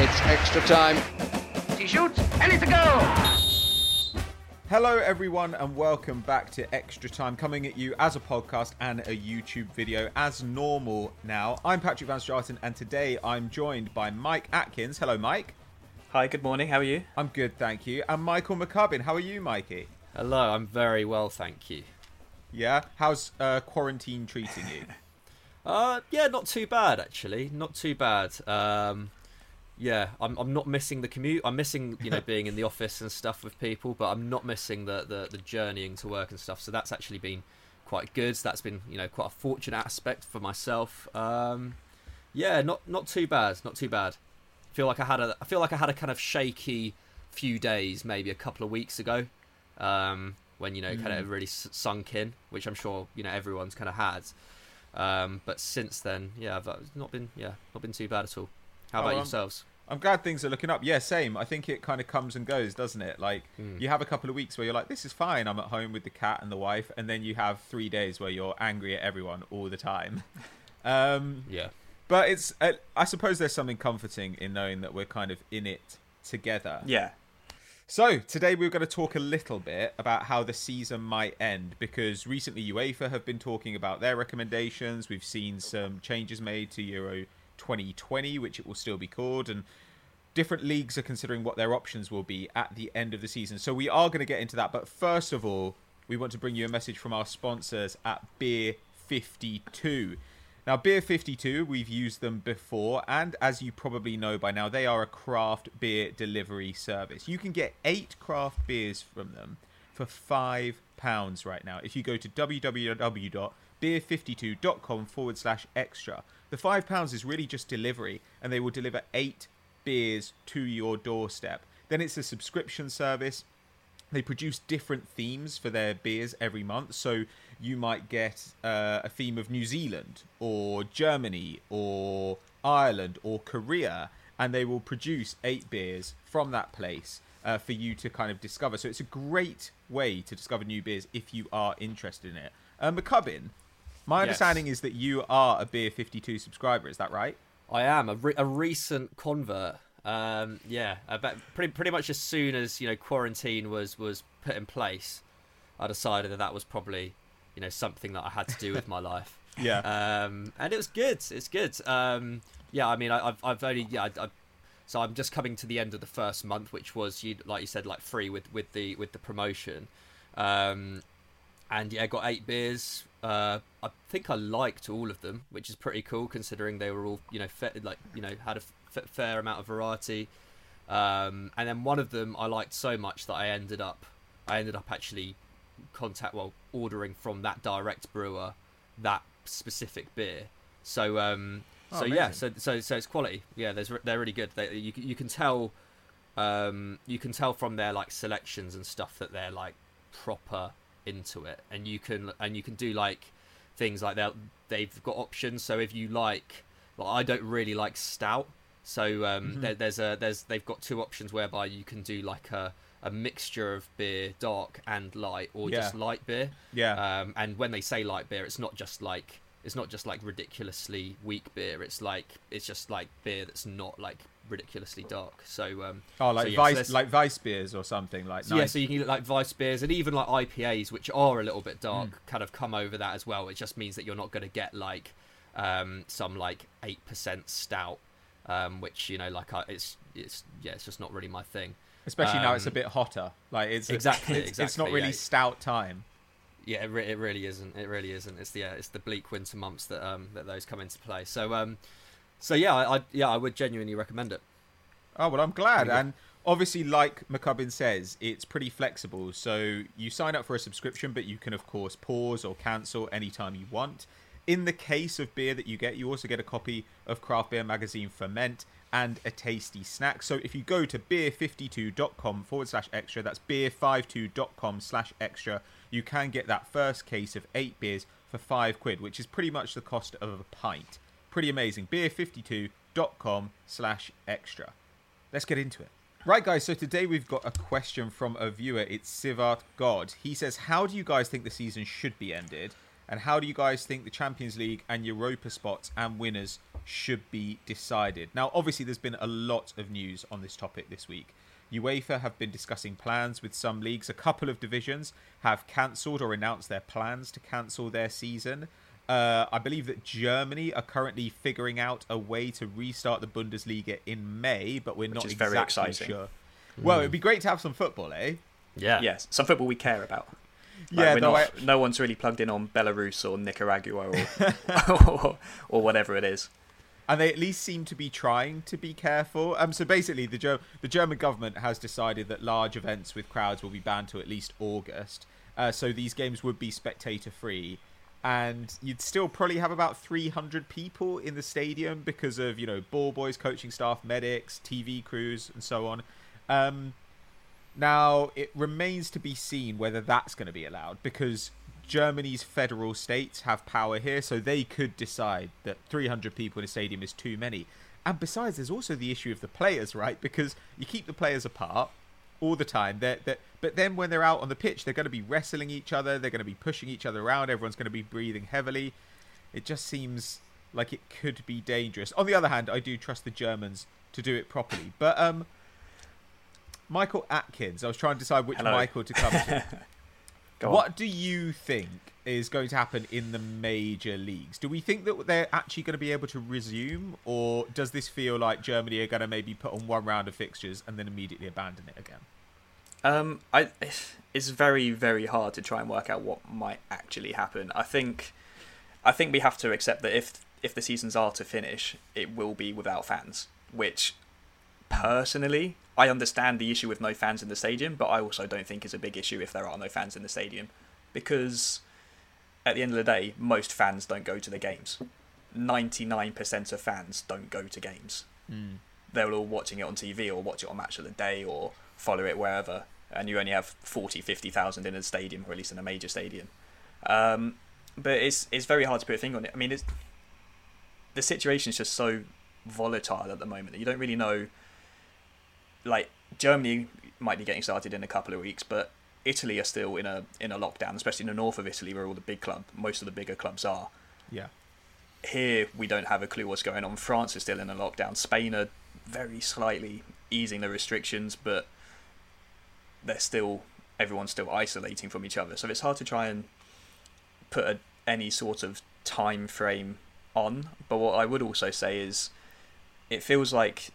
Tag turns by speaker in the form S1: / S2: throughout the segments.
S1: It's extra time.
S2: He shoots, and it's a goal!
S3: Hello everyone and welcome back to Extra Time, coming at you as a podcast and a YouTube video as normal now. I'm Patrick Van Straten and today I'm joined by Mike Atkins. Hello Mike.
S4: Hi, good morning, how are you?
S3: I'm good, thank you. And Michael McCubbin. How are you, Mikey?
S5: Hello, I'm very well, thank you.
S3: Yeah? How's quarantine treating you?
S5: Yeah, not too bad actually. Not too bad. Yeah, I'm not missing the commute. I'm missing, being in the office and stuff with people, but I'm not missing the journeying to work and stuff. So that's actually been quite good. That's been, quite a fortunate aspect for myself. Yeah, not too bad. Not too bad. I feel like I had a kind of shaky few days, maybe a couple of weeks ago, when kind of really sunk in, which I'm sure everyone's kind of had. But since then, yeah, I've not been too bad at all. How about yourselves?
S3: I'm glad things are looking up. Yeah, same. I think it kind of comes and goes, doesn't it? Like, you have a couple of weeks where you're like, this is fine. I'm at home with the cat and the wife. And then you have 3 days where you're angry at everyone all the time.
S5: Yeah.
S3: But I suppose there's something comforting in knowing that we're kind of in it together.
S4: Yeah.
S3: So, today we're going to talk a little bit about how the season might end, because recently UEFA have been talking about their recommendations. We've seen some changes made to Euro 2020, which it will still be called, and different leagues are considering what their options will be at the end of the season. So we are going to get into that, but first of all, we want to bring you a message from our sponsors at Beer 52. Now, Beer 52, we've used them before, and as you probably know by now, they are a craft beer delivery service. You can get 8 craft beers from them for £5 right now if you go to www.beer52.com/extra. The £5 is really just delivery, and they will deliver 8 beers to your doorstep. Then it's a subscription service. They produce different themes for their beers every month. So you might get a theme of New Zealand or Germany or Ireland or Korea, and they will produce 8 beers from that place for you to kind of discover. So it's a great way to discover new beers if you are interested in it. McCubbin, my understanding is that you are a Beer 52 subscriber. Is that right?
S5: I am a recent convert. About pretty much as soon as quarantine was put in place, I decided that was probably something that I had to do with my life.
S3: Yeah.
S5: And it was good. It's good. Yeah. I mean, I've only so I'm just coming to the end of the first month, which was like you said, like free with the promotion. And yeah, I got 8 beers. I think I liked all of them, which is pretty cool considering they were all had a fair amount of variety. And then one of them I liked so much that I ended up actually ordering from that direct brewer that specific beer. So yeah, so it's quality. Yeah, they're really good. You can tell from their like selections and stuff that they're like proper into it, and you can do like things like they've got options. So if you like I don't really like stout, so they've got 2 options whereby you can do like a mixture of beer, dark and light, or just light beer.
S3: Yeah.
S5: And when they say light beer, it's not just like ridiculously weak beer. It's just like beer that's not like ridiculously dark. So
S3: like Weiss beers or something like.
S5: Yeah, so you can get like Weiss beers and even like IPAs, which are a little bit dark, kind of come over that as well. It just means that you're not going to get like some like 8% stout, which it's just not really my thing.
S3: Especially now it's a bit hotter. Like it's
S5: exactly.
S3: It's not really stout time.
S5: Yeah, it really isn't. It really isn't. It's the bleak winter months that those come into play. So I would genuinely recommend it.
S3: Oh well, I'm glad. And obviously, like McCubbin says, it's pretty flexible. So you sign up for a subscription, but you can of course pause or cancel anytime you want. In the case of beer that you also get a copy of Craft Beer Magazine Ferment and a tasty snack. So if you go to beer52.com/extra, that's beer52.com/extra, you can get that first case of 8 beers for £5, which is pretty much the cost of a pint. Pretty amazing. beer52.com/extra. Let's get into it. Right, guys, so today we've got a question from a viewer. It's Sivart God. He says, how do you guys think the season should be ended? And how do you guys think the Champions League and Europa spots and winners should be decided? Now, obviously, there's been a lot of news on this topic this week. UEFA have been discussing plans with some leagues. A couple of divisions have cancelled or announced their plans to cancel their season. I believe that Germany are currently figuring out a way to restart the Bundesliga in May, but we're not exactly sure. Well, it'd be great to have some football, eh?
S4: Yeah. Yes, some football we care about. No one's really plugged in on Belarus or Nicaragua or whatever it is.
S3: And they at least seem to be trying to be careful. So basically, the German government has decided that large events with crowds will be banned to at least August. So these games would be spectator-free. And you'd still probably have about 300 people in the stadium because of, ball boys, coaching staff, medics, TV crews, and so on. Now, it remains to be seen whether that's going to be allowed, because Germany's federal states have power here, so they could decide that 300 people in a stadium is too many. And besides, there's also the issue of the players, right? Because you keep the players apart all the time. But then when they're out on the pitch, they're going to be wrestling each other. They're going to be pushing each other around. Everyone's going to be breathing heavily. It just seems like it could be dangerous. On the other hand, I do trust the Germans to do it properly. But Michael Atkins, I was trying to decide which Michael to come to. What do you think is going to happen in the major leagues? Do we think that they're actually going to be able to resume, or does this feel like Germany are going to maybe put on one round of fixtures and then immediately abandon it again?
S4: It's very, very hard to try and work out what might actually happen. I think we have to accept that if the seasons are to finish, it will be without fans, which personally, I understand the issue with no fans in the stadium, but I also don't think it's a big issue if there are no fans in the stadium, because at the end of the day, most fans don't go to the games. 99% of fans don't go to games. They're all watching it on TV or watch it on Match of the Day or follow it wherever, and you only have 40, 50,000 in a stadium, or at least in a major stadium. But it's very hard to put a finger on it. I mean, the situation is just so volatile at the moment that you don't really know. Like, Germany might be getting started in a couple of weeks, but Italy are still in a lockdown, especially in the north of Italy where most of the bigger clubs are. Yeah. Here we don't have a clue what's going on. France is still in a lockdown. Spain are very slightly easing the restrictions, but everyone's still isolating from each other. So it's hard to try and put any sort of time frame on. But what I would also say is, it feels like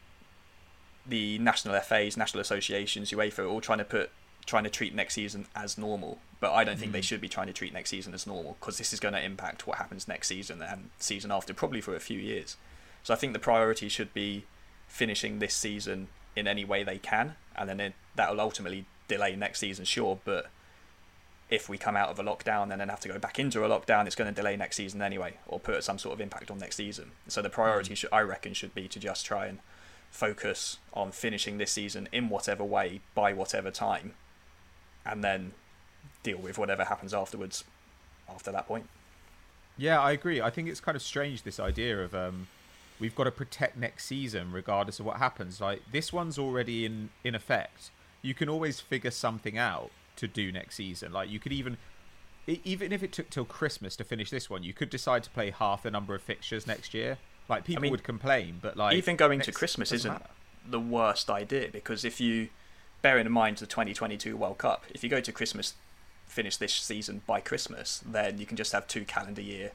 S4: the national FAs, national associations, UEFA are all trying to treat next season as normal. But I don't think they should be trying to treat next season as normal, because this is going to impact what happens next season and season after, probably for a few years. So I think the priority should be finishing this season in any way they can, and then that will ultimately delay next season, sure. But if we come out of a lockdown and then have to go back into a lockdown, it's going to delay next season anyway, or put some sort of impact on next season. So the priority, I reckon, should be to just try and focus on finishing this season in whatever way, by whatever time, and then deal with whatever happens afterwards after that point.
S3: Yeah, I agree. I think it's kind of strange, this idea of we've got to protect next season regardless of what happens. Like, this one's already in effect. You can always figure something out to do next season. Like, you could even if it took till Christmas to finish this one, you could decide to play half the number of fixtures next year. Like, people would complain, but like,
S4: even going to Christmas isn't the worst idea, because if you bear in mind the 2022 World Cup, if you go to Christmas, finish this season by Christmas, then you can just have 2 calendar year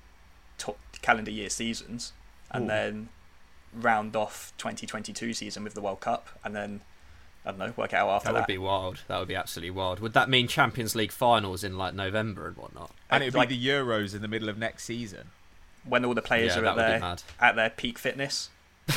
S4: seasons, and then round off 2022 season with the World Cup, and then I don't know, work it out after that.
S5: That would be wild. That would be absolutely wild. Would that mean Champions League finals in like November and whatnot?
S3: And it'd be the Euros in the middle of next season,
S4: when all the players are at their peak fitness.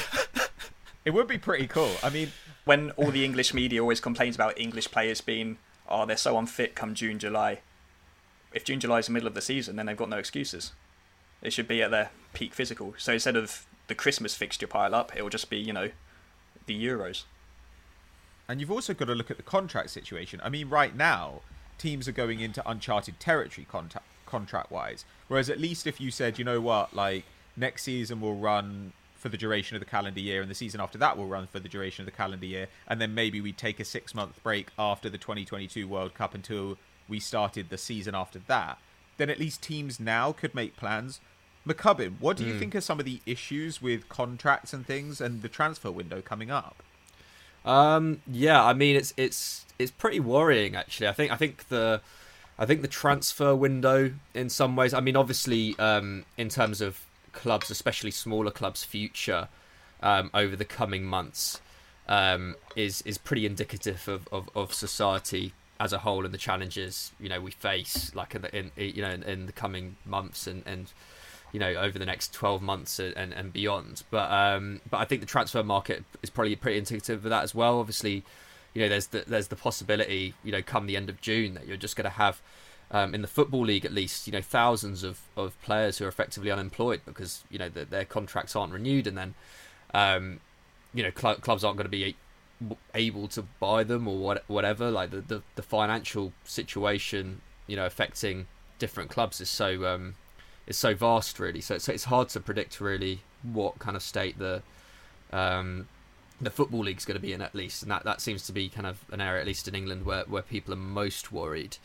S3: It would be pretty cool. I mean,
S4: when all the English media always complains about English players being, they're so unfit come June, July. If June, July is the middle of the season, then they've got no excuses. They should be at their peak physical. So instead of the Christmas fixture pile up, it will just be, the Euros.
S3: And you've also got to look at the contract situation. I mean, right now, teams are going into uncharted territory contract-wise. Whereas at least if you said, you know what, like, next season will run for the duration of the calendar year, and the season after that will run for the duration of the calendar year, and then maybe we take a 6-month break after the 2022 World Cup until we started the season after that, then at least teams now could make plans. McCubbin, what do you think are some of the issues with contracts and things and the transfer window coming up?
S5: Yeah, I mean it's pretty worrying actually. I think the transfer window in some ways. I mean, obviously, in terms of clubs, especially smaller clubs' future over the coming months, is pretty indicative of society as a whole and the challenges we face like in the coming months and over the next 12 months and beyond. But I think the transfer market is probably pretty indicative of that as well. Obviously, there's the possibility, come the end of June, that you're just going to have, in the Football League at least, thousands of players who are effectively unemployed because, their contracts aren't renewed, and then, clubs aren't going to be able to buy them or whatever. Like the financial situation, affecting different clubs is so vast, really. So it's hard to predict really what kind of state the Football League's going to be in, at least, and that seems to be kind of an area, at least in England, where people are most worried.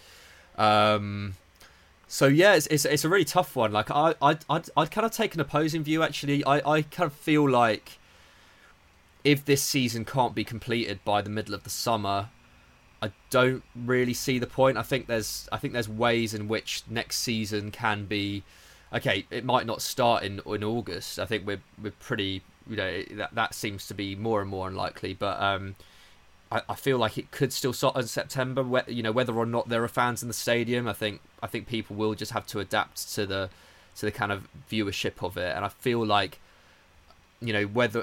S5: So yeah, it's a really tough one. Like I'd kind of take an opposing view actually. I kind of feel like if this season can't be completed by the middle of the summer, I don't really see the point. I think there's ways in which next season can be. Okay, it might not start in August. I think we're pretty, that seems to be more and more unlikely. But I feel like it could still start in September. Whether or not there are fans in the stadium, I think people will just have to adapt to the kind of viewership of it. And I feel like, whether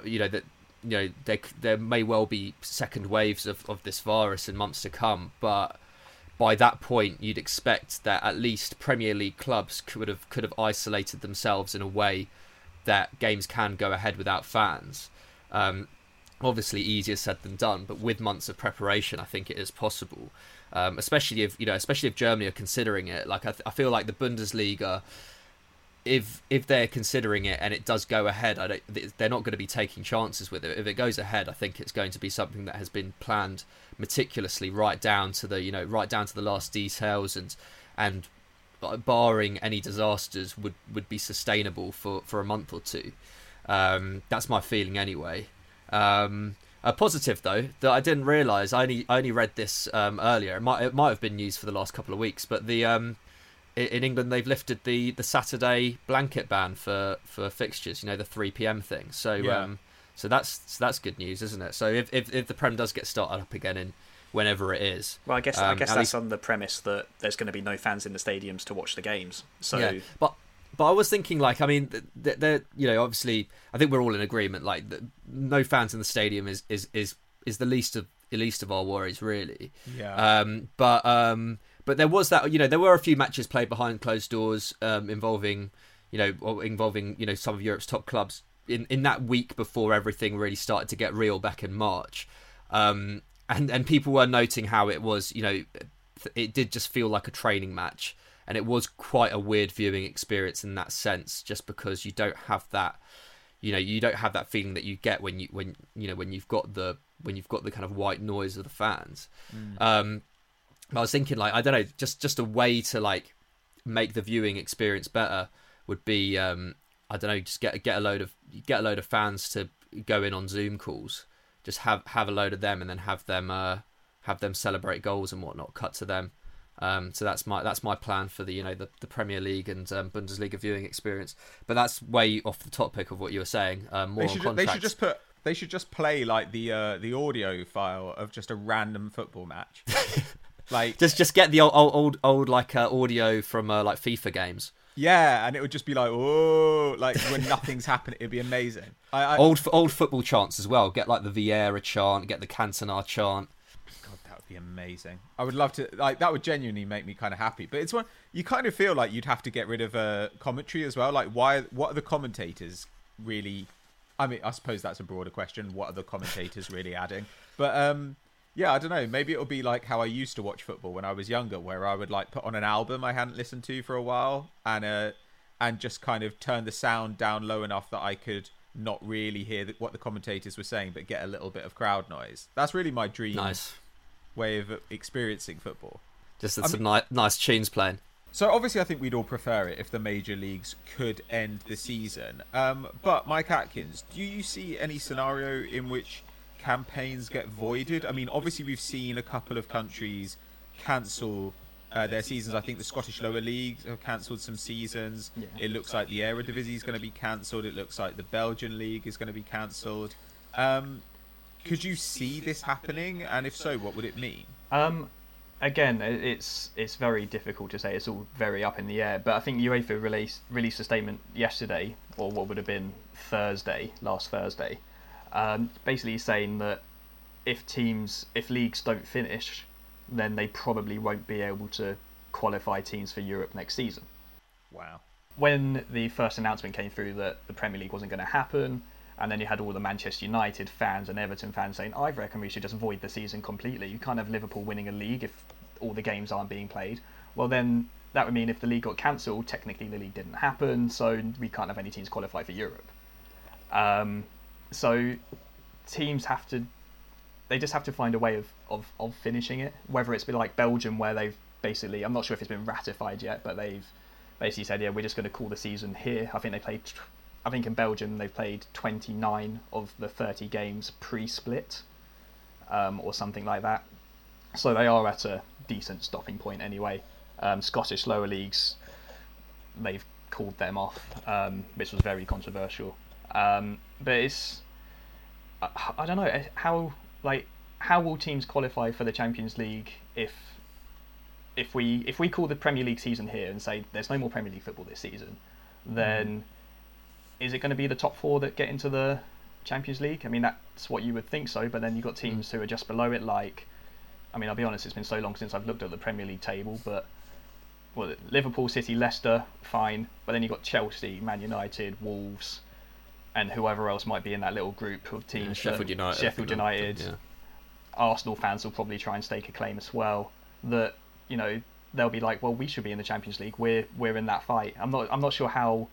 S5: there may well be second waves of this virus in months to come, but by that point, you'd expect that at least Premier League clubs could have isolated themselves in a way that games can go ahead without fans. Obviously, easier said than done, but with months of preparation, I think it is possible. Especially if Germany are considering it. Like I feel like the Bundesliga, if they're considering it and it does go ahead, they're not going to be taking chances with it. If it goes ahead, I think it's going to be something that has been planned meticulously right down to the last details, and barring any disasters would be sustainable for a month or two. That's my feeling anyway. A positive though that I didn't realise, I only read this earlier. It might have been news for the last couple of weeks, but in England they've lifted the Saturday blanket ban for fixtures. The 3 p.m. thing. So yeah. So that's good news, isn't it? So if the Prem does get started up again in whenever it is,
S4: well, I guess that's on the premise that there's going to be no fans in the stadiums to watch the games. So
S5: yeah, but I was thinking, like, I mean, they're obviously, I think we're all in agreement. Like, no fans in the stadium is the least of our worries, really.
S3: Yeah.
S5: But there was that, there were a few matches played behind closed doors, involving some of Europe's top clubs in that week before everything really started to get real back in March. And people were noting how it was, it did just feel like a training match. And it was quite a weird viewing experience in that sense, just because you don't have that, feeling that you get when you've got the kind of white noise of the fans. I was thinking, like, I don't know, just a way to like make the viewing experience better would be, I don't know, just get a load of fans to go in on Zoom calls, just have a load of them, and then have them celebrate goals and whatnot, cut to them. So that's my plan for the Premier League and Bundesliga viewing experience. But that's way off the topic of what you were saying. More on contracts.
S3: They should just play like the audio file of just a random football match. Like
S5: just get the old like audio from like FIFA games.
S3: Yeah, and it would just be like, oh, like when nothing's happening, it'd be amazing.
S5: Old football chants as well. Get like the Vieira chant, get the Cantona chant.
S3: Be amazing. I would love to, like, that would genuinely make me kind of happy. But it's one you kind of feel like you'd have to get rid of commentary as well. Like, what are the commentators really? I mean, I suppose that's a broader question. What are the commentators really adding? But yeah, I don't know. Maybe it'll be like how I used to watch football when I was younger, where I would like put on an album I hadn't listened to for a while, and just kind of turn the sound down low enough that I could not really hear what the commentators were saying, but get a little bit of crowd noise. That's really my dream.
S5: Nice way
S3: of experiencing football.
S5: Just some nice tunes playing.
S3: So obviously, I think we'd all prefer it if the major leagues could end the season. But Mike Atkins, do you see any scenario in which campaigns get voided? I mean, obviously, we've seen a couple of countries cancel their seasons. I think the Scottish lower leagues have cancelled some seasons.
S4: Yeah.
S3: It looks like the Eredivisie is going to be cancelled. It looks like the Belgian league is going to be cancelled. Could you see this happening? And if so, what would it mean?
S1: Again, it's very difficult to say. It's all very up in the air. But I think UEFA released a statement yesterday, or what would have been last Thursday, basically saying that if leagues don't finish, then they probably won't be able to qualify teams for Europe next season.
S3: Wow.
S1: When the first announcement came through that the Premier League wasn't going to happen, and then you had all the Manchester United fans and Everton fans saying, I reckon we should just void the season completely. You can't have Liverpool winning a league if all the games aren't being played. Well, then that would mean if the league got cancelled, technically the league didn't happen, so we can't have any teams qualify for Europe. So teams they just have to find a way of finishing it, whether it's been like Belgium, where they've basically, I'm not sure if it's been ratified yet, but they've basically said, yeah, we're just going to call the season here. I think in Belgium they've played 29 of the 30 games pre-split, or something like that. So they are at a decent stopping point anyway. Scottish lower leagues, they've called them off, which was very controversial. But it's, I don't know how will teams qualify for the Champions League if we call the Premier League season here and say there's no more Premier League football this season, then is it going to be the top 4 that get into the Champions League? I mean, that's what you would think so, but then you've got teams who are just below it, like, I mean, I'll be honest, it's been so long since I've looked at the Premier League table, but Liverpool, City, Leicester, fine, but then you've got Chelsea, Man United, Wolves, and whoever else might be in that little group of teams.
S5: Sheffield United.
S1: Yeah. Arsenal fans will probably try and stake a claim as well, that, you know, they'll be like, well, we should be in the Champions League, we're in that fight. I'm not sure how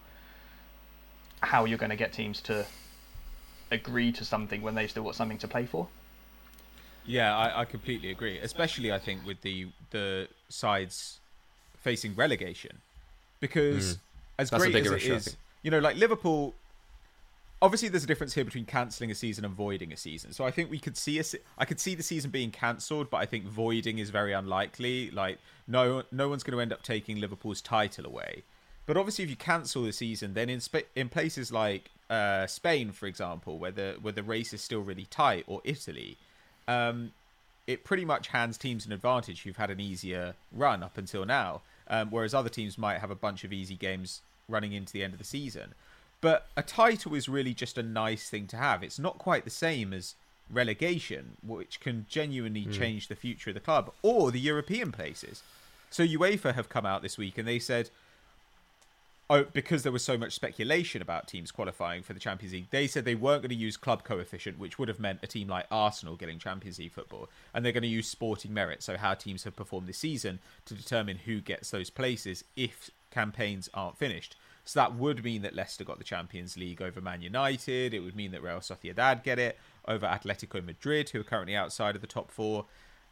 S1: you're going to get teams to agree to something when they've still got something to play for.
S3: Yeah, I completely agree. Especially, I think, with the sides facing relegation, because as
S5: That's
S3: great
S5: a
S3: as
S5: bigger
S3: it
S5: issue, I
S3: is,
S5: think.
S3: you know, like Liverpool. Obviously, there's a difference here between cancelling a season and voiding a season. So I think I could see the season being cancelled, but I think voiding is very unlikely. Like, no one's going to end up taking Liverpool's title away. But obviously, if you cancel the season, then in places like Spain, for example, where the race is still really tight, or Italy, it pretty much hands teams an advantage who've had an easier run up until now, whereas other teams might have a bunch of easy games running into the end of the season. But a title is really just a nice thing to have. It's not quite the same as relegation, which can genuinely change the future of the club, or the European places. So UEFA have come out this week and they said, because there was so much speculation about teams qualifying for the Champions League, they said they weren't going to use club coefficient, which would have meant a team like Arsenal getting Champions League football, and they're going to use sporting merit, so how teams have performed this season, to determine who gets those places if campaigns aren't finished. So that would mean that Leicester got the Champions League over Man United. It would mean that Real Sociedad get it over Atletico Madrid, who are currently outside of the top 4.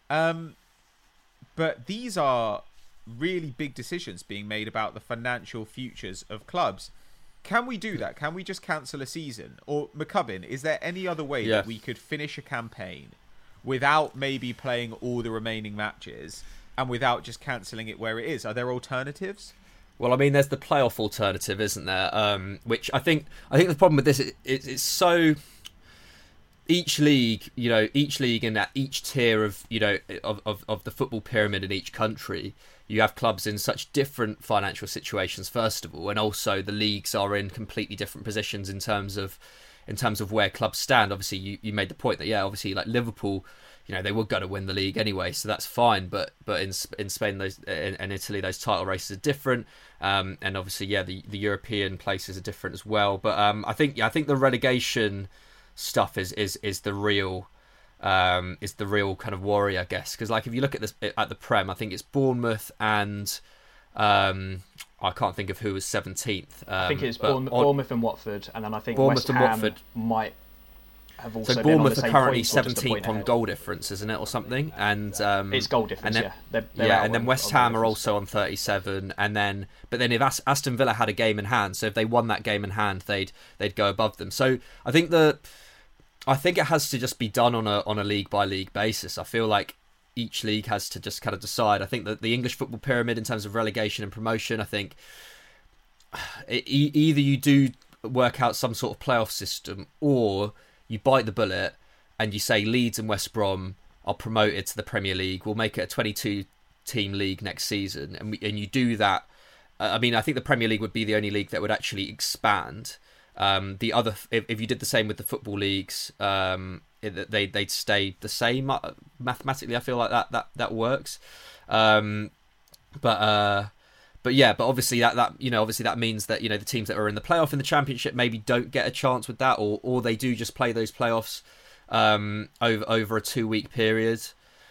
S3: But these are really big decisions being made about the financial futures of clubs. Can we do that? Can we just cancel a season? Or, McCubbin, is there any other way that we could finish a campaign without maybe playing all the remaining matches and without just cancelling it where it is? Are there alternatives?
S5: Well, I mean, there's the playoff alternative, isn't there? Which I think the problem with this is it's so each league and at each tier of of the football pyramid in each country, you have clubs in such different financial situations, first of all, and also the leagues are in completely different positions in terms of where clubs stand. Obviously, you made the point that obviously, like Liverpool, they were going to win the league anyway, so that's fine. But in Spain and Italy, those title races are different, and obviously, the European places are different as well. But I think the relegation stuff is the real kind of worry, I guess, because like if you look at the Prem, I think it's Bournemouth and I can't think of who was 17th.
S1: I think it's Bournemouth and Watford, and then I think
S5: Bournemouth
S1: West
S5: and
S1: Ham
S5: Watford
S1: might have also
S5: So
S1: been on
S5: Bournemouth
S1: the
S5: are
S1: same
S5: currently
S1: points, or just a
S5: 17th
S1: point
S5: on
S1: ahead.
S5: goal difference, isn't it, or something? And
S1: It's goal difference,
S5: and then,
S1: yeah. They're out
S5: and then
S1: on
S5: West
S1: goal
S5: Ham are
S1: difference.
S5: also on 37, but then if Aston Villa had a game in hand, so if they won that game in hand, they'd go above them. So I think it has to just be done on a league by league basis. I feel like each league has to just kind of decide. I think that the English football pyramid in terms of relegation and promotion, I think either you do work out some sort of playoff system, or you bite the bullet and you say Leeds and West Brom are promoted to the Premier League. We'll make it a 22-team league next season, and you do that. I mean, I think the Premier League would be the only league that would actually expand. The other, if you did the same with the football leagues, they'd stay the same mathematically. I feel like that works. But obviously that means that the teams that are in the playoff in the Championship maybe don't get a chance with that, or they do just play those playoffs over a 2-week period.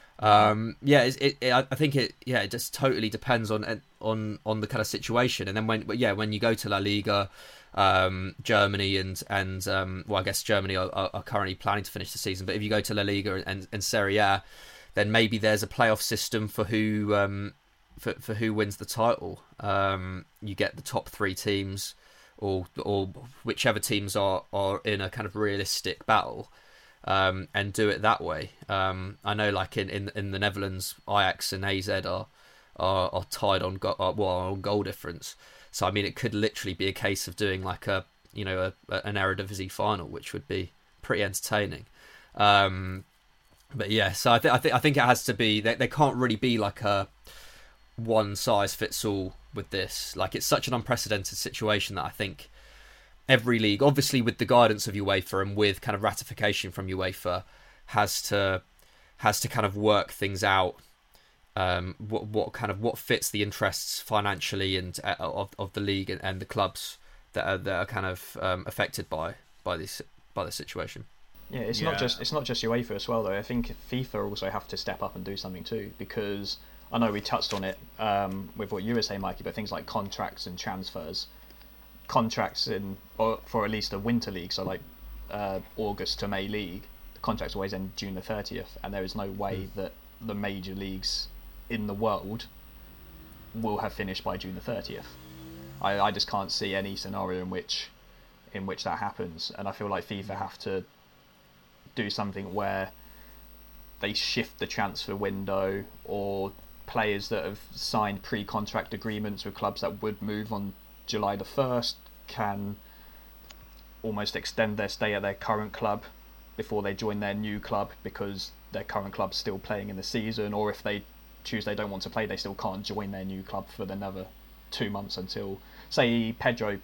S5: I think it just totally depends on the kind of situation. And then when you go to La Liga, Germany and I guess Germany are currently planning to finish the season. But if you go to La Liga and Serie A, then maybe there's a playoff system for who for who wins the title. You get the top 3 teams, or whichever teams are in a kind of realistic battle, and do it that way. I know, like in the Netherlands, Ajax and AZ are tied on goal difference. So I mean, it could literally be a case of doing like an Eredivisie final, which would be pretty entertaining. But yeah, so I think it has to be. They can't really be like a one size fits all with this. Like, it's such an unprecedented situation that I think every league, obviously with the guidance of UEFA and with kind of ratification from UEFA, has to kind of work things out. What fits the interests financially and of the league and the clubs that are kind of affected by this situation.
S1: Yeah, it's not just UEFA as well though. I think FIFA also have to step up and do something too, because I know we touched on it with what you were saying, Mikey, but things like contracts and transfers, for at least a winter league, so like August to May league, the contracts always end June the 30th, and there is no way that the major leagues in the world will have finished by June the 30th. I just can't see any scenario in which that happens, and I feel like FIFA have to do something where they shift the transfer window, or players that have signed pre-contract agreements with clubs that would move on July the 1st can almost extend their stay at their current club before they join their new club, because their current club's still playing in the season, or if they choose they don't want to play, they still can't join their new club for another 2 months until, say, Pedro,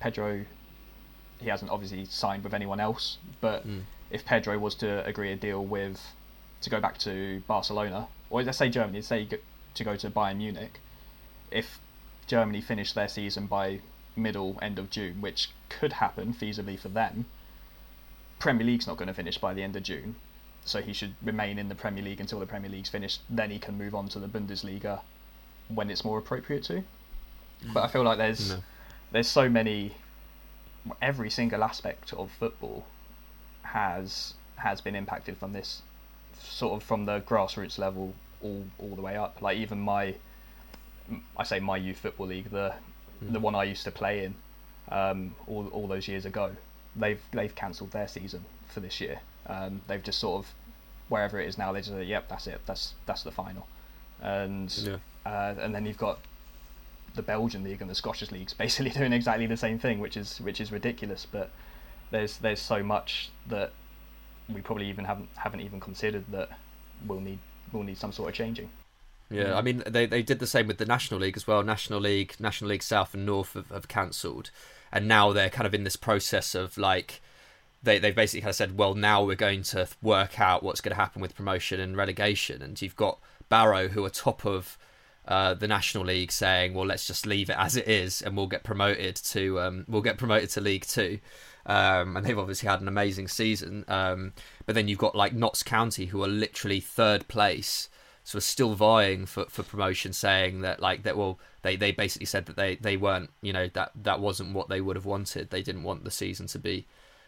S1: he hasn't obviously signed with anyone else, but if Pedro was to agree a deal to go back to Barcelona, or let's say Germany, to go to Bayern Munich, if Germany finished their season by end of June, which could happen feasibly for them, Premier League's not going to finish by the end of June, so he should remain in the Premier League until the Premier League's finished. Then he can move on to the Bundesliga when it's more appropriate to. But I feel like there's so many. Every single aspect of football has been impacted from this, sort of from the grassroots level all the way up. Like even my youth football league, the one I used to play in, all those years ago, they've cancelled their season for this year. They've just sort of, wherever it is now, they just say, yep, that's it, that's the final, and then you've got the Belgian league and the Scottish leagues basically doing exactly the same thing, which is ridiculous. But there's so much that we probably even haven't even considered that we'll need some sort of changing.
S5: Yeah, I mean they did the same with the National League as well. National League South and North have cancelled, and now they're kind of in this process of like they basically kind of said, well, now we're going to work out what's going to happen with promotion and relegation. And you've got Barrow, who are top of the National League, saying, well, let's just leave it as it is and we'll get promoted to League Two. And they've obviously had an amazing season. But then you've got like Notts County, who are literally third place, so are still vying for promotion, saying that they basically said that they weren't, that wasn't what they would have wanted. They didn't want the season to be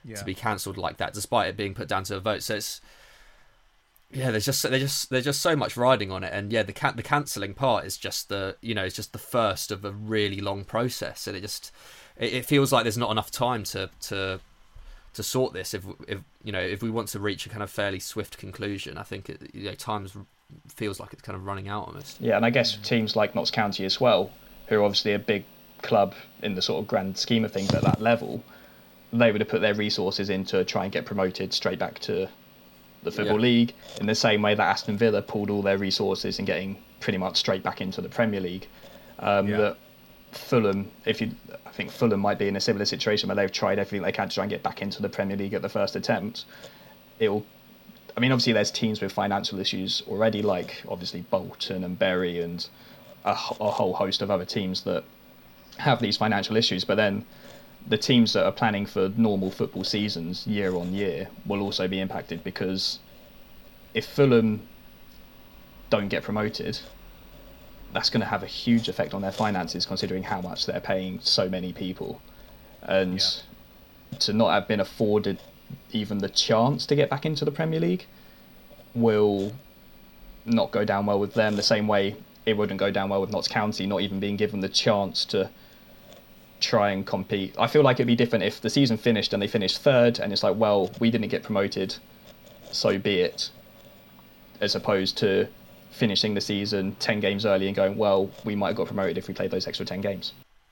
S5: to be cancelled like that, despite it being put down to a vote. So it's there's just so much riding on it, and the cancelling part is just it's just the first of a really long process, and it feels like there's not enough time to sort this. If we want to reach a kind of fairly swift conclusion, I think time feels like it's kind of running out almost.
S1: Yeah, and I guess teams like Notts County as well, who are obviously a big club in the sort of grand scheme of things at that level, they would have put their resources in to try and get promoted straight back to the Football League, in the same way that Aston Villa pulled all their resources in getting pretty much straight back into the Premier League. That Fulham, I think Fulham might be in a similar situation where they've tried everything they can to try and get back into the Premier League at the first attempt. Obviously there's teams with financial issues already, like obviously Bolton and Bury and a whole host of other teams that have these financial issues, but then the teams that are planning for normal football seasons year on year will also be impacted, because if Fulham don't get promoted, that's going to have a huge effect on their finances, considering how much they're paying so many people. And to not have been afforded even the chance to get back into the Premier League will not go down well with them, the same way it wouldn't go down well with Notts County not even being given the chance to try and compete. I feel like it'd be different if the season finished and they finished third and it's like, well, we didn't get promoted, so be it, as opposed to finishing the season 10 games early and going, well, we might have got promoted if we played those extra 10 games.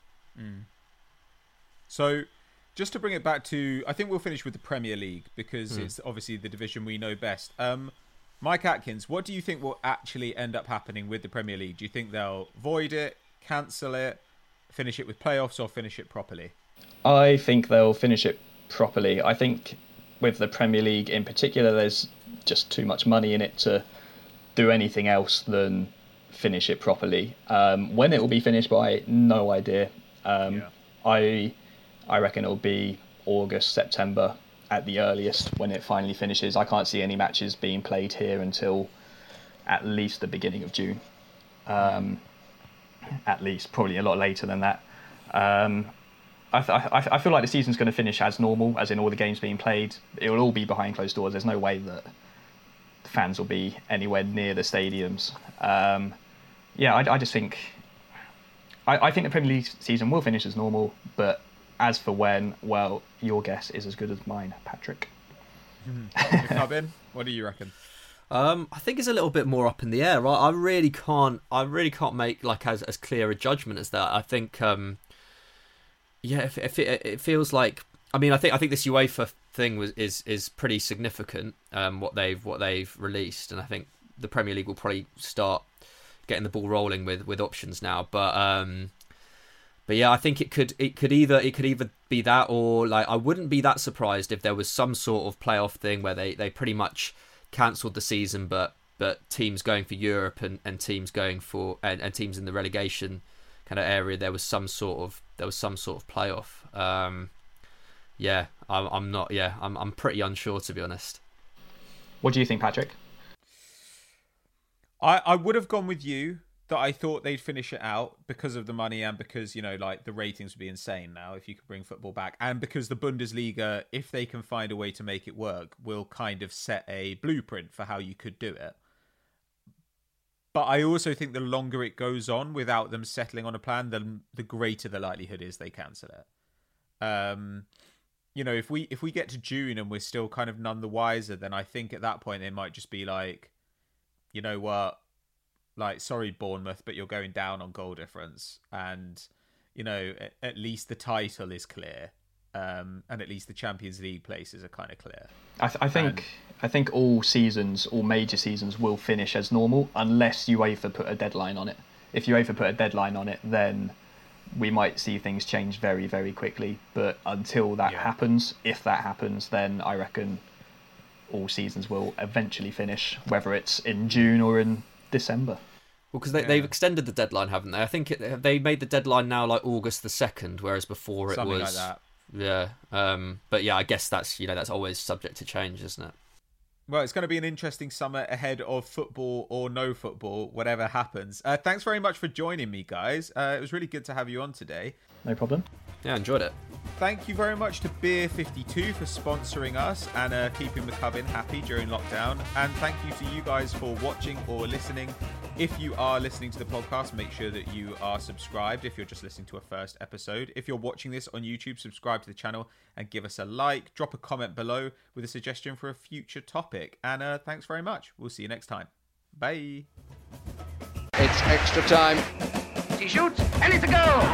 S3: So just to bring it back to, I think we'll finish with the Premier League, because it's obviously the division we know best. Mike Atkins, what do you think will actually end up happening with the Premier League? Do you think they'll void it, cancel it, finish it with playoffs, or finish it properly?
S1: I think they'll finish it properly. I think with the Premier League in particular, there's just too much money in it to do anything else than finish it properly. When it will be finished by, no idea. I reckon it'll be August, September at the earliest when it finally finishes. I can't see any matches being played here until at least the beginning of June. At least, probably a lot later than that. I feel like the season's going to finish as normal, as in all the games being played. It will all be behind closed doors. There's no way that the fans will be anywhere near the stadiums. I just think... I think the Premier League season will finish as normal, but as for when, well, your guess is as good as mine, Patrick.
S3: Cubin, what do you reckon?
S5: I think it's a little bit more up in the air. I really can't make like as clear a judgment as that. I think, if it feels like. I mean, I think this UEFA thing is pretty significant. What they've released, and I think the Premier League will probably start getting the ball rolling with options now. But yeah, I think it could either be that, or like I wouldn't be that surprised if there was some sort of playoff thing where they pretty much cancelled the season, but teams going for Europe and teams going for and teams in the relegation kind of area, there was some sort of playoff. I'm pretty unsure, to be honest.
S1: What do you think, Patrick?
S3: I would have gone with you, that I thought they'd finish it out because of the money, and because, the ratings would be insane now if you could bring football back, and because the Bundesliga, if they can find a way to make it work, will kind of set a blueprint for how you could do it. But I also think the longer it goes on without them settling on a plan, then the greater the likelihood is they cancel it. If we get to June and we're still kind of none the wiser, then I think at that point they might just be like, you know what, like, sorry, Bournemouth, but you're going down on goal difference. And, at least the title is clear. And at least the Champions League places are kind of clear.
S1: I think all major seasons will finish as normal, unless UEFA put a deadline on it. If UEFA put a deadline on it, then we might see things change very, very quickly. But until that happens, if that happens, then I reckon all seasons will eventually finish, whether it's in June or in December.
S5: Well, because they've extended the deadline, haven't they? I think they made the deadline now like August the 2nd, whereas before it
S3: something
S5: was
S3: like that.
S5: Yeah. But yeah, I guess that's that's always subject to change, isn't it?
S3: Well, it's going to be an interesting summer ahead of football or no football, whatever happens. Thanks very much for joining me, guys. It was really good to have you on today.
S1: No problem.
S5: Yeah, enjoyed it.
S3: Thank you very much to Beer 52 for sponsoring us and keeping the Cubbin happy during lockdown. And thank you to you guys for watching or listening. If you are listening to the podcast, make sure that you are subscribed if you're just listening to a first episode. If you're watching this on YouTube, subscribe to the channel and give us a like. Drop a comment below with a suggestion for a future topic. And thanks very much. We'll see you next time. Bye.
S2: It's extra time. He shoots, and it's a goal.